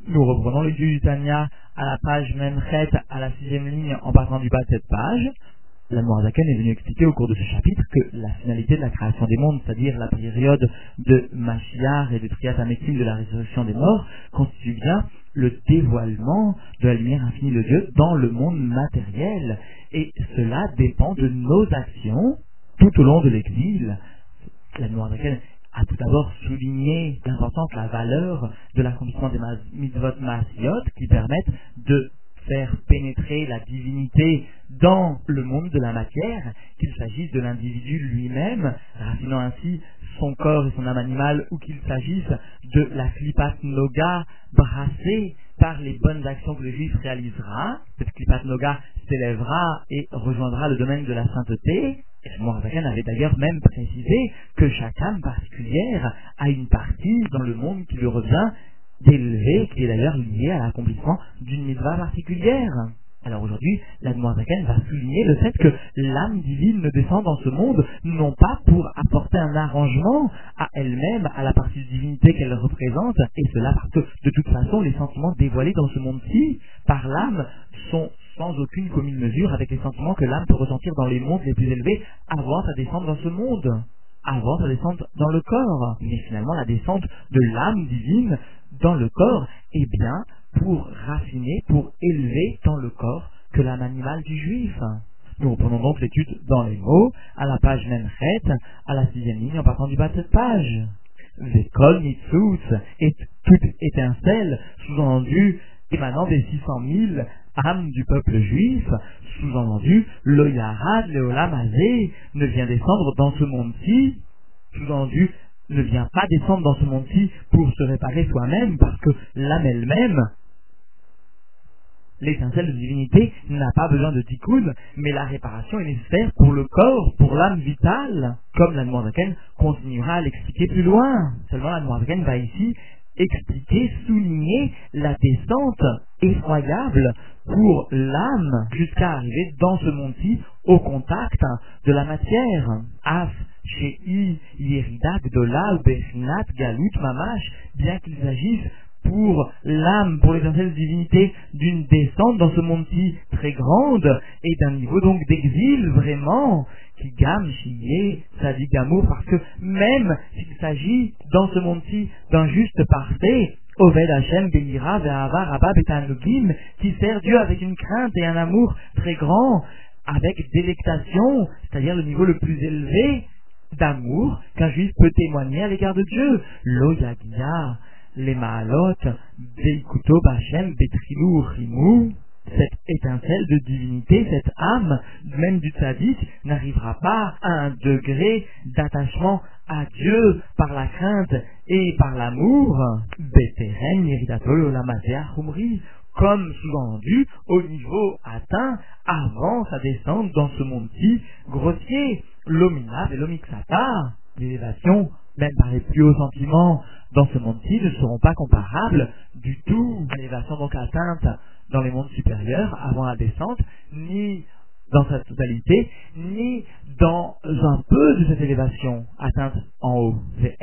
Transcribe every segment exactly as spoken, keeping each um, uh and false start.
Nous reprenons l'étude du Tanya à la page Memchet, à la sixième ligne, en partant du bas de cette page. La Mourazaken est venue expliquer au cours de ce chapitre que la finalité de la création des mondes, c'est-à-dire la période de Mashiach et de Triat Hametim, de la résurrection des morts, constitue bien le dévoilement de la lumière infinie de Dieu dans le monde matériel. Et cela dépend de nos actions tout au long de l'exil. La Mourazaken a tout d'abord souligné l'importance, la valeur de l'accomplissement des mitzvot maasiot qui permettent de faire pénétrer la divinité dans le monde de la matière, qu'il s'agisse de l'individu lui-même, raffinant ainsi son corps et son âme animale, ou qu'il s'agisse de la klipat noga brassée par les bonnes actions que le juif réalisera. Cette klipat noga s'élèvera et rejoindra le domaine de la sainteté. Et le Mourazaken avait d'ailleurs même précisé que chaque âme particulière a une partie dans le monde qui lui revient d'élever, qui est d'ailleurs lié à l'accomplissement d'une mitzvah particulière. Alors aujourd'hui, la Mourazaken va souligner le fait que l'âme divine ne descend dans ce monde non pas pour apporter un arrangement à elle-même, à la partie de divinité qu'elle représente, et cela parce que de toute façon les sentiments dévoilés dans ce monde-ci par l'âme sont sans aucune commune mesure avec les sentiments que l'âme peut ressentir dans les mondes les plus élevés avant sa descente dans ce monde, avant sa descente dans le corps. Mais finalement la descente de l'âme divine dans le corps est bien pour raffiner, pour élever dans le corps que l'âme animale du juif. Nous reprenons donc l'étude dans les mots, à la page Memchet, à la sixième ligne, en partant du bas de cette page. Vekol Nitzutz, et toute étincelle, sous-entendu, émanant des six cent mille âmes du peuple juif, sous-entendu, Lo Yarad Leolam Hazé ne vient descendre dans ce monde-ci, sous-entendu, ne vient pas descendre dans ce monde-ci pour se réparer soi-même, parce que l'âme elle-même, l'étincelle de divinité, n'a pas besoin de tikkun, mais la réparation est nécessaire pour le corps, pour l'âme vitale, comme la Mourazaken continuera à l'expliquer plus loin. Seulement la Mourazaken va ici expliquer, souligner la descente effroyable pour l'âme jusqu'à arriver dans ce monde-ci au contact de la matière. Af Shei Yerida Gdola ou Bechinat Galut Mamash, bien qu'il s'agisse pour l'âme, pour l'étincelle de divinité, d'une descente dans ce monde-ci très grande et d'un niveau donc d'exil vraiment, qui gamme, chier, sadigamour, parce que même s'il s'agit dans ce monde-ci d'un juste parfait, Oved Hashem Beira Ve'ava Rabba Betanugim, qui sert Dieu avec une crainte et un amour très grand, avec délectation, c'est-à-dire le niveau le plus élevé d'amour qu'un juif peut témoigner à l'égard de Dieu. Lo Yagia les Maalot, Veikuto Bachem, Betrilou, Rimou, cette étincelle de divinité, cette âme, même du tzaddik, n'arrivera pas à un degré d'attachement à Dieu par la crainte et par l'amour, Beteren, Yeridatol, Olamazea, Humri, comme sous-entendu au niveau atteint avant sa descente dans ce monde-ci grossier, l'Omina et l'Omixata, l'élévation, même par les plus hauts sentiments, dans ce monde-ci ne seront pas comparables du tout à l'élévation donc atteinte dans les mondes supérieurs avant la descente, ni dans sa totalité, ni dans un peu de cette élévation atteinte en haut.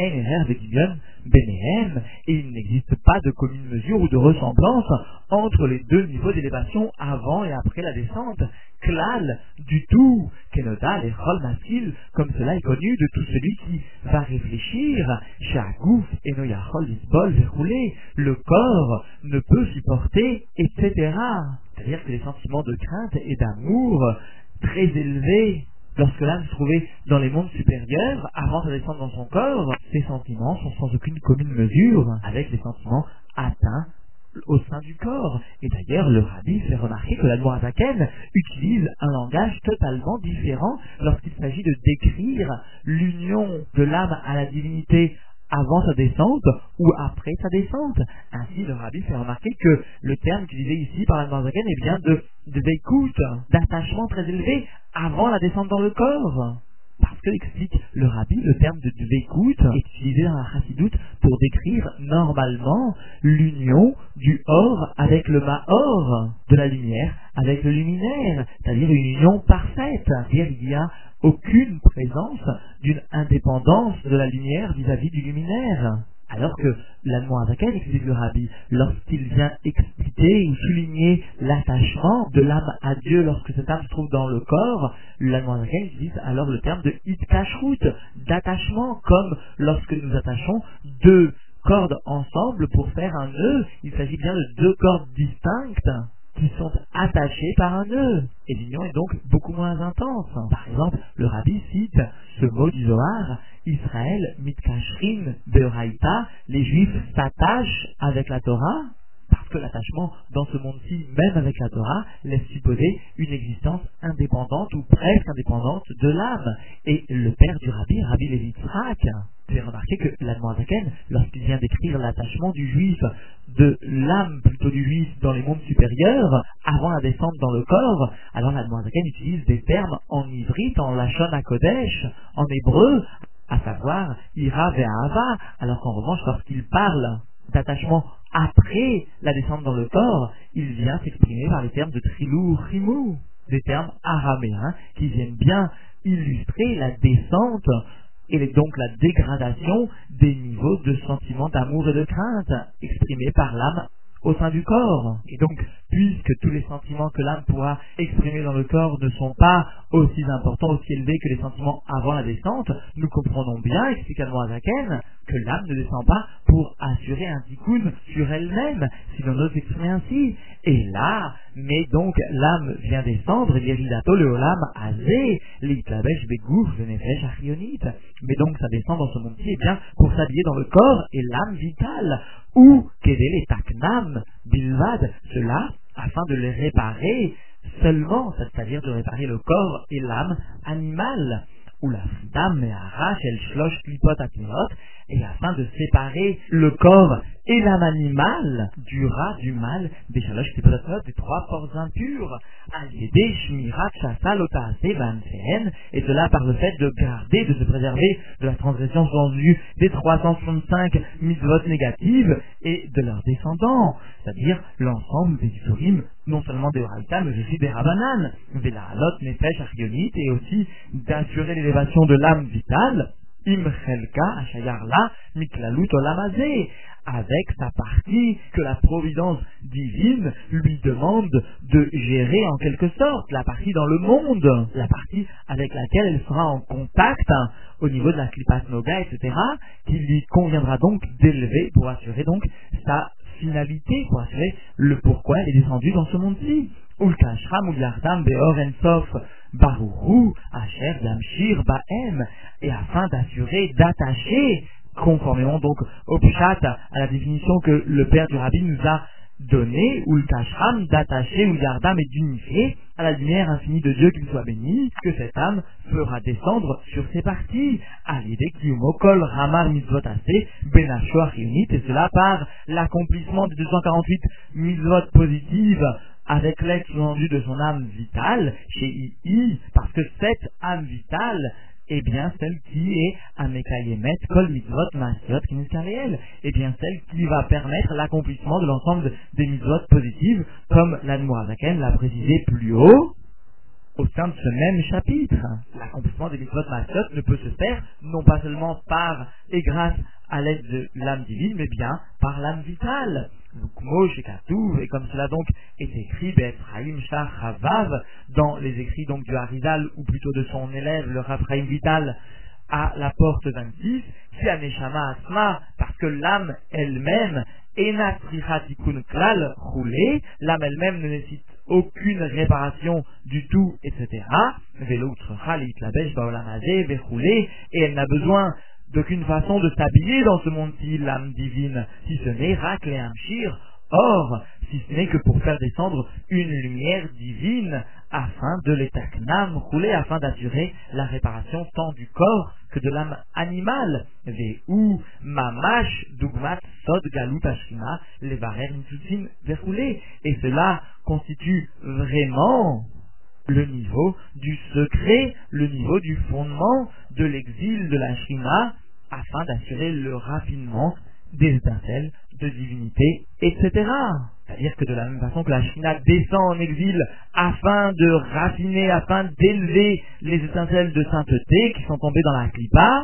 Et il n'existe pas de commune mesure ou de ressemblance entre les deux niveaux d'élévation avant et après la descente. Klal, du tout, Kenoda, les Chol Maskil, comme cela est connu de tout celui qui va réfléchir, Shagouf, Enoyachol, Lisbol, Verroulé, le corps ne peut supporter, et cetera. C'est-à-dire que les sentiments de crainte et d'amour très élevés, lorsque l'âme se trouvait dans les mondes supérieurs, avant de descendre dans son corps, ces sentiments sont sans aucune commune mesure avec les sentiments atteints au sein du corps. Et d'ailleurs, le rabbi fait remarquer que la Mourazaken utilise un langage totalement différent lorsqu'il s'agit de décrire l'union de l'âme à la divinité avant sa descente ou après sa descente. Ainsi, le rabbi fait remarquer que le terme utilisé ici par la Mourazaken est bien de, de veikout, d'attachement très élevé avant la descente dans le corps. Parce que, explique le rabbi, le terme de dveikout est utilisé dans la chassidoute pour décrire normalement l'union du or avec le maor, de la lumière avec le luminaire, c'est-à-dire une union parfaite. C'est-à-dire il n'y a aucune présence d'une indépendance de la lumière vis-à-vis du luminaire. Alors que l'Admorazaken, explique le Rabbi, lorsqu'il vient expliquer ou souligner l'attachement de l'âme à Dieu lorsque cette âme se trouve dans le corps, l'Admorazaken utilise alors le terme de hitkashrut, d'attachement, comme lorsque nous attachons deux cordes ensemble pour faire un nœud. Il s'agit bien de deux cordes distinctes qui sont attachées par un nœud. Et l'union est donc beaucoup moins intense. Par exemple, le Rabbi cite ce mot du Zohar, Israël mitkashrim beoraita, les Juifs s'attachent avec la Torah, parce que l'attachement dans ce monde-ci, même avec la Torah, laisse supposer une existence indépendante ou presque indépendante de l'âme. Et le père du Rabbi, Rabbi Levi Yitzhak, j'ai remarqué que l'Admorazaken, lorsqu'il vient décrire l'attachement du juif, de l'âme plutôt du juif dans les mondes supérieurs, avant la descente dans le corps, alors l'Admorazaken utilise des termes en ivrite, en lachon hakodesh, en hébreu, à savoir ira ve'ahava, alors qu'en revanche, lorsqu'il parle d'attachement après la descente dans le corps, il vient s'exprimer par les termes de trilou, rimou, des termes araméens qui viennent bien illustrer la descente et donc la dégradation des niveaux de sentiments d'amour et de crainte exprimés par l'âme au sein du corps. Et donc, puisque tous les sentiments que l'âme pourra exprimer dans le corps ne sont pas aussi importants, aussi élevés que les sentiments avant la descente, nous comprenons bien, explique l'Admorazaken, que l'âme ne descend pas pour assurer un tikkun sur elle-même, si l'on ose s'exprimer ainsi. Et là, mais donc l'âme vient descendre, l'iridato le olam azé, l'itlabesh begouf venefesh achionit. Mais donc ça descend dans ce monde-ci, eh bien, pour s'habiller dans le corps et l'âme vitale, ou kedel et taknam bilvad, cela afin de les réparer seulement, c'est-à-dire de réparer le corps et l'âme animale, ou la fridam et arrache el shlosh klipot atmeot, et afin de séparer le corps et l'âme animale du rat, du mal, des shalosh klipot atmeot, des trois forces impures, al-yedei shmirat shasal otaase vanfehen, et cela par le fait de garder, de se préserver de la transgression sous-entendue des trois cent soixante-cinq mitzvot négatives et de leurs descendants, c'est-à-dire l'ensemble des isurim, non seulement des Oraïta, mais aussi des Rabanan, des Lahalot, Nefesh, Achionit, et aussi d'assurer l'élévation de l'âme vitale, Imchelka, Achayarla, Miklalut, Olamazé, avec sa partie que la providence divine lui demande de gérer en quelque sorte, la partie dans le monde, la partie avec laquelle elle sera en contact hein, au niveau de la Klipat Noga, et cetera, qui lui conviendra donc d'élever pour assurer donc sa finalité, pour assurer le pourquoi elle est descendue dans ce monde-ci. Ulkashram Ulyardam Beor Ensof Baruchu Asher Yamshir Baem, et afin d'assurer, d'attacher, conformément donc au pshat, à la définition que le père du Rabbi nous a donnée, Ulkashram, d'attacher Ulyardam et d'unifier à la lumière infinie de Dieu, qu'il soit béni, que cette âme fera descendre sur ses parties, à l'idée Kiyumokol Ramar Mitzvot Aseh Benasho Achionit, et cela par l'accomplissement des deux cent quarante-huit mitzvot positives avec l'aide sous-entendue de son âme vitale, chez I I, parce que cette âme vitale est bien celle qui est Amekayemet Kol Mitzvot Masiot Kiniskareel, et bien celle qui va permettre l'accomplissement de l'ensemble des mitzvot positives, comme l'Admorazaken l'a précisé plus haut, au sein de ce même chapitre. L'accomplissement des mitzvot Masiot ne peut se faire non pas seulement par et grâce à l'aide de l'âme divine, mais bien par l'âme vitale. Et comme cela donc est écrit Be'Ephraim Shar Chavav dans les écrits donc du Harizal, ou plutôt de son élève le Raphaïm Vital à la porte vingt-six, si Aneshama Asma, parce que l'âme elle-même Ena Tricha Tikkun Klal Roulé, l'âme elle-même ne nécessite aucune réparation du tout, et cetera. Veloutre Chalit Labesh Baolamazé Vechoulé, et elle n'a besoin d'aucune façon de s'habiller dans ce monde-ci, l'âme divine, si ce n'est Rak et Amshir, or, si ce n'est que pour faire descendre une lumière divine, afin de l'étaknam rouler, afin d'assurer la réparation tant du corps que de l'âme animale. Ve'u mamash dugmat sod galut ashima levarer mitzutzin verroulé, et cela constitue vraiment le niveau du secret, le niveau du fondement de l'exil de la Shrina, afin d'assurer le raffinement des étincelles de divinité, et cetera. C'est-à-dire que de la même façon que la Shrina descend en exil afin de raffiner, afin d'élever les étincelles de sainteté qui sont tombées dans la Klippa,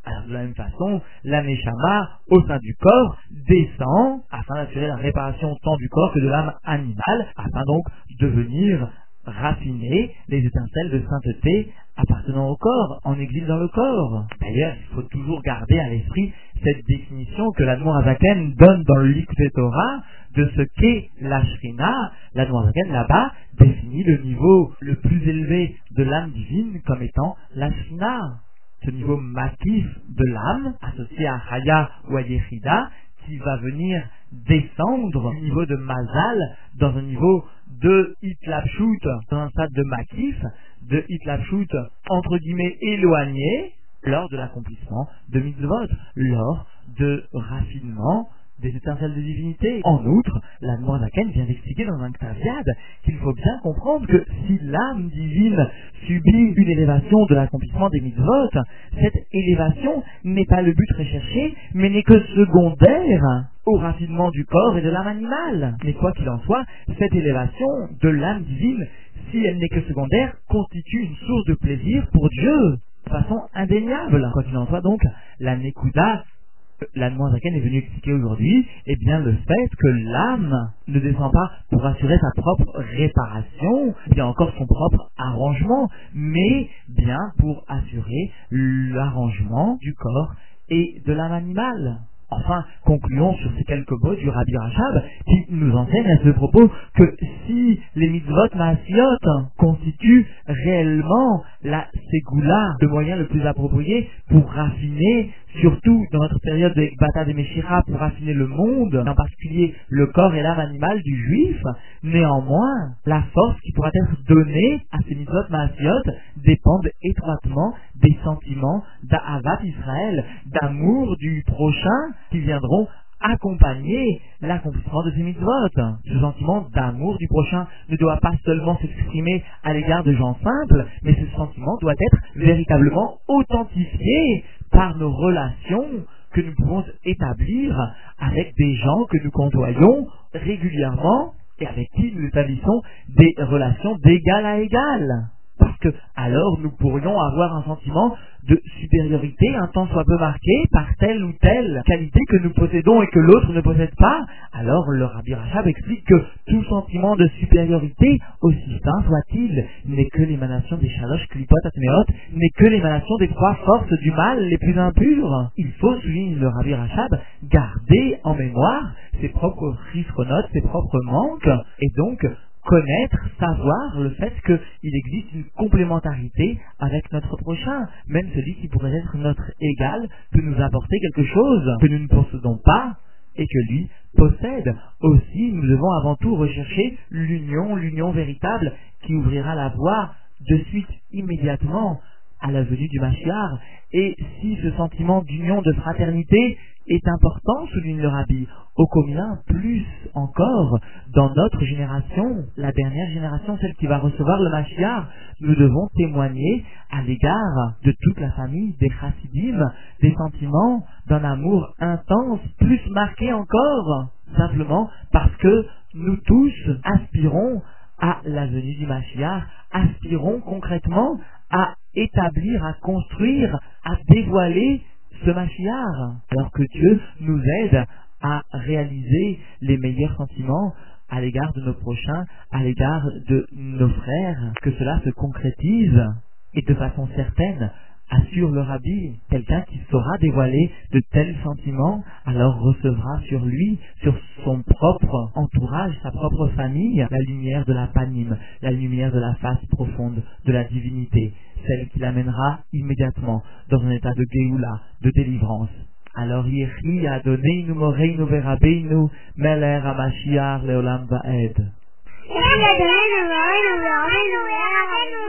Alors de la même façon, la Neshama, au sein du corps, descend afin d'assurer la réparation tant du corps que de l'âme animale, afin donc de venir raffiner les étincelles de sainteté appartenant au corps, en exil dans le corps. D'ailleurs, il faut toujours garder à l'esprit cette définition que l'Admor Hazaken donne dans le Likutei Torah de ce qu'est la Shrina. L'Admor Hazaken, là-bas, définit le niveau le plus élevé de l'âme divine comme étant la Shrina. Ce niveau massif de l'âme, associé à Chaya ou à Yechida, qui va venir descendre du niveau de Mazal dans un niveau de Hitlapshut, dans un stade de Makif, de Hitlapshut, entre guillemets, éloigné, lors de l'accomplissement de Mitzvot, lors de raffinement des étincelles de divinité. En outre, l'Admor Hazaken vient d'expliquer dans un Ktaviad qu'il faut bien comprendre que si l'âme divine subit une élévation de l'accomplissement des mitzvot, cette élévation n'est pas le but recherché, mais n'est que secondaire au raffinement du corps et de l'âme animale. Mais quoi qu'il en soit, cette élévation de l'âme divine, si elle n'est que secondaire, constitue une source de plaisir pour Dieu, de façon indéniable. Quoi qu'il en soit donc, la Nekuda, l'Admor Hazaken est venu expliquer aujourd'hui, eh bien le fait que l'âme ne descend pas pour assurer sa propre réparation, bien encore son propre arrangement, mais bien pour assurer l'arrangement du corps et de l'âme animale. Enfin, concluons sur ces quelques mots du Rabbi Rachab qui nous enseigne à ce propos que si les mitzvot maasiot constituent réellement la ségoula, le moyen le plus approprié pour raffiner, surtout dans notre période de Ekbata de Meshira, pour raffiner le monde, en particulier le corps et l'âme animale du juif, néanmoins, la force qui pourra être donnée à ces mitzvot maasiot dépendent étroitement des sentiments d'Ahavat Israël, d'amour du prochain, qui viendront accompagner l'accomplissement de ces mitzvot. Ce sentiment d'amour du prochain ne doit pas seulement s'exprimer à l'égard de gens simples, mais ce sentiment doit être véritablement authentifié par nos relations que nous pouvons établir avec des gens que nous côtoyons régulièrement et avec qui nous établissons des relations d'égal à égal. Parce que alors nous pourrions avoir un sentiment de supériorité un tant soit peu marqué par telle ou telle qualité que nous possédons et que l'autre ne possède pas. Alors le Rabbi Rachab explique que tout sentiment de supériorité, aussi sain soit-il, n'est que l'émanation des Shalosh Klipot Atmeot, n'est que l'émanation des trois forces du mal les plus impures. Il faut, souligne le Rabbi Rachab, garder en mémoire ses propres risronotes, ses propres manques, et donc connaître, savoir le fait qu'il existe une complémentarité avec notre prochain. Même celui qui pourrait être notre égal peut nous apporter quelque chose que nous ne possédons pas et que lui possède. Aussi, nous devons avant tout rechercher l'union, l'union véritable qui ouvrira la voie de suite immédiatement à la venue du Mashiach. Et si ce sentiment d'union, de fraternité est important, souligne le Rabbi, ô combien plus encore dans notre génération, la dernière génération, celle qui va recevoir le Mashiach, nous devons témoigner à l'égard de toute la famille des Chassidim des sentiments d'un amour intense, plus marqué encore, simplement parce que nous tous aspirons à la venue du Mashiach, aspirons concrètement à établir, à construire, à dévoiler ce Mashiach, alors que Dieu nous aide à réaliser les meilleurs sentiments à l'égard de nos prochains, à l'égard de nos frères, que cela se concrétise et de façon certaine, assure le Rabbi, quelqu'un qui saura dévoiler de tels sentiments, alors recevra sur lui, sur son propre entourage, sa propre famille, la lumière de la panime, la lumière de la face profonde de la divinité, celle qui l'amènera immédiatement dans un état de Géoula, de délivrance. Alors Yechi Adoneinu Moreinu Verabeinu Meler HaMashiach Leolam Vaed.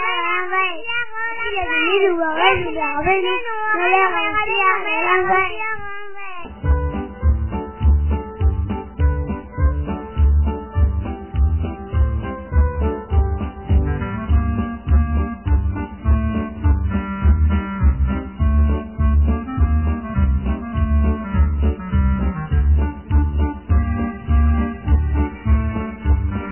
Thank you.